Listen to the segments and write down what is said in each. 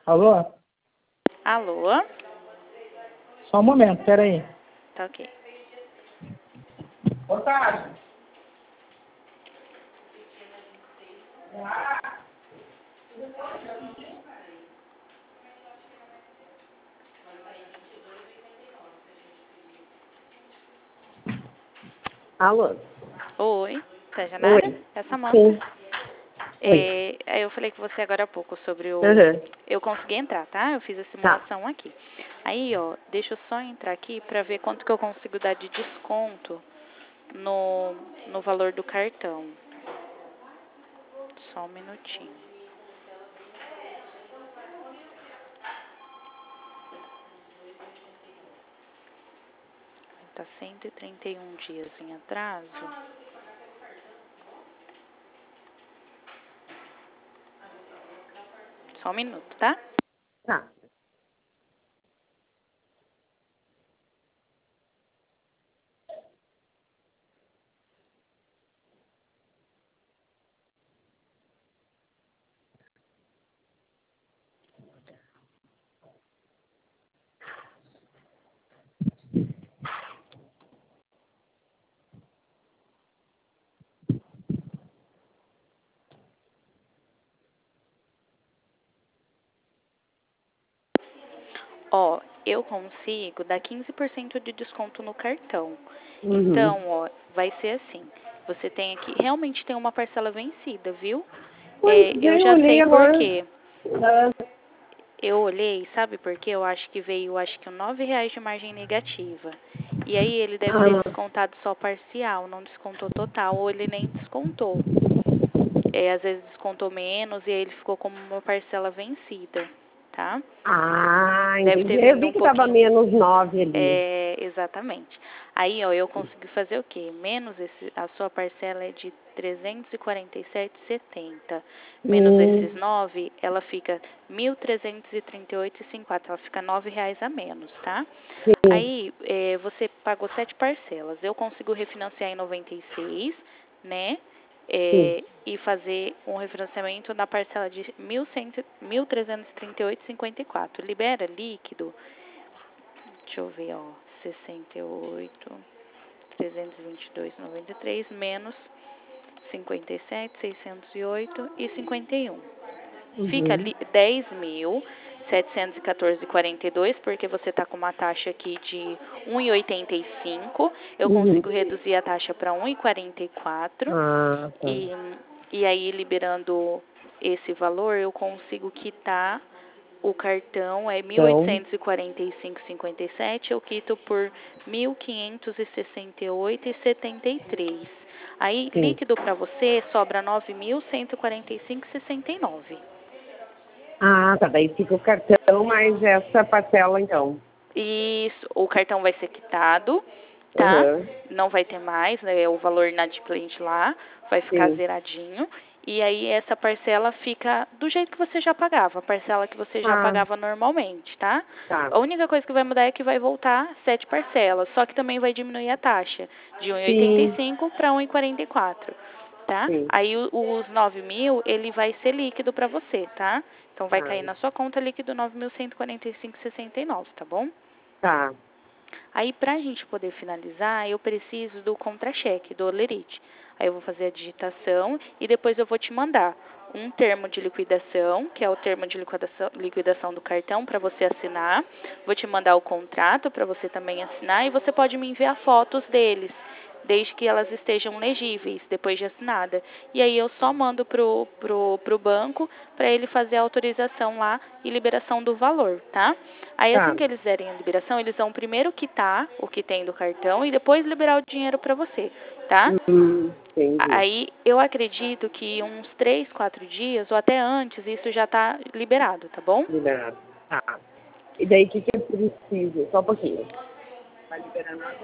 Alô? Alô? Só um momento, peraí. Tá ok. Boa tarde. Alô? Oi, tá Janara? Oi. Essa moça. Sim. Oi. Eu falei com você agora há pouco sobre o... Uhum. Eu consegui entrar, tá? Eu fiz a simulação aqui. Aí, ó, deixa eu só entrar aqui pra ver quanto que eu consigo dar de desconto no valor do cartão. Só um minutinho. Tá 131 dias em atraso. Só um minuto, tá? Tá. Ó, eu consigo dar 15% de desconto no cartão. Uhum. Então, ó, vai ser assim. Você tem aqui, realmente tem uma parcela vencida, viu? Eu já olhei sei por agora. quê. Eu olhei, sabe por quê? Eu acho que veio, que R$9 de margem negativa. E aí ele deve ter descontado só parcial, não descontou total, ou ele nem descontou. Às vezes descontou menos e aí ele ficou como uma parcela vencida, tá? Deve Entendi. ter Eu vindo vi um que tava pouquinho... menos 9 ali. Exatamente. Aí, ó, eu consegui fazer o quê? Menos a sua parcela é de 347,70. Menos esses 9, ela fica 1.338,54. Ela fica R$9 a menos, tá? Sim. Aí, você pagou 7 parcelas. Eu consigo refinanciar em 96, né? E fazer um refinanciamento na parcela de 1.338,54. Libera líquido. Deixa eu ver, ó, 68, 322,93 menos 57, 608 e 51. Fica ali 10.714,42, porque você está com uma taxa aqui de 1,85. Eu consigo reduzir a taxa para 1,44. E aí, liberando esse valor, eu consigo quitar o cartão, 1.845,57, eu quito por 1.568,73. Aí, líquido para você, sobra 9.145,69. Tá. Daí fica o cartão mais essa parcela, então. Isso, o cartão vai ser quitado, tá? Não vai ter mais, né? O valor inadimplente lá vai ficar zeradinho. E aí essa parcela fica do jeito que você já pagava, a parcela que você já pagava normalmente, tá? A única coisa que vai mudar é que vai voltar 7 parcelas, só que também vai diminuir a taxa de 1,85 para 1,44, tá? Aí os 9.000, ele vai ser líquido para você, tá? Então vai cair na sua conta líquido 9.145,69, tá bom? Tá. Aí, pra gente poder finalizar, eu preciso do contra-cheque, do Olerite. Aí eu vou fazer a digitação e depois eu vou te mandar um termo de liquidação, que é o termo de liquidação do cartão, para você assinar. Vou te mandar o contrato para você também assinar e você pode me enviar fotos deles, desde que elas estejam legíveis, depois de assinada. E aí eu só mando pro banco para ele fazer a autorização lá e liberação do valor, tá? Aí assim que eles derem a liberação, eles vão primeiro quitar o que tem do cartão e depois liberar o dinheiro para você, tá? Aí eu acredito que uns 3, 4 dias ou até antes isso já tá liberado, tá bom? Liberado. Tá. E daí o que eu preciso? Só um pouquinho. Vai liberar nada?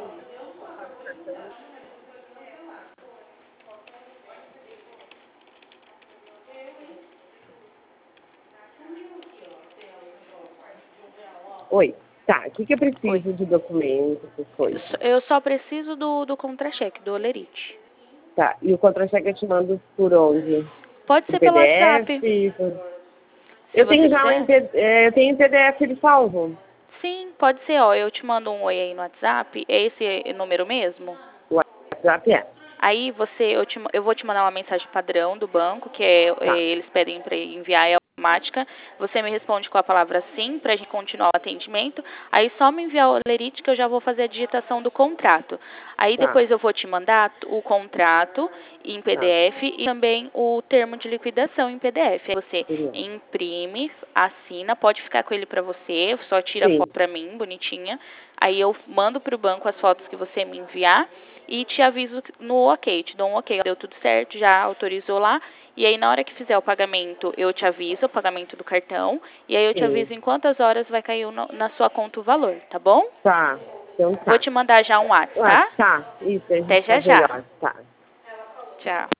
Oi. Tá, o que eu preciso de documento, essas coisas? Eu só preciso do contra-cheque, do Olerite. Tá, e o contra-cheque eu te mando por onde? Pode Por ser pelo PDF? WhatsApp. Se Eu você tenho já quiser. eu tenho em PDF de salvo. Sim, pode ser, ó. Eu te mando um oi aí no WhatsApp. É esse número mesmo? O WhatsApp é. Aí eu vou te mandar uma mensagem padrão do banco, que é, Tá. eles pedem para enviar, é automática. Você me responde com a palavra sim, para a gente continuar o atendimento. Aí só me enviar o Lerite que eu já vou fazer a digitação do contrato. Aí Tá. depois eu vou te mandar o contrato em PDF e também o termo de liquidação em PDF. Aí você Beleza. imprime, assina, pode ficar com ele para você, só tira a Sim. foto para mim, bonitinha. Aí eu mando para o banco as fotos que você me enviar e te aviso no ok, te dou um ok, deu tudo certo, já autorizou lá. E aí na hora que fizer o pagamento, eu te aviso, o pagamento do cartão, e aí eu te Sim. aviso em quantas horas vai cair na sua conta o valor, tá bom? Tá. Então tá. Vou te mandar já um WhatsApp, tá? Tá. Isso, a Até gente já faz já. melhor. Tá. Tchau.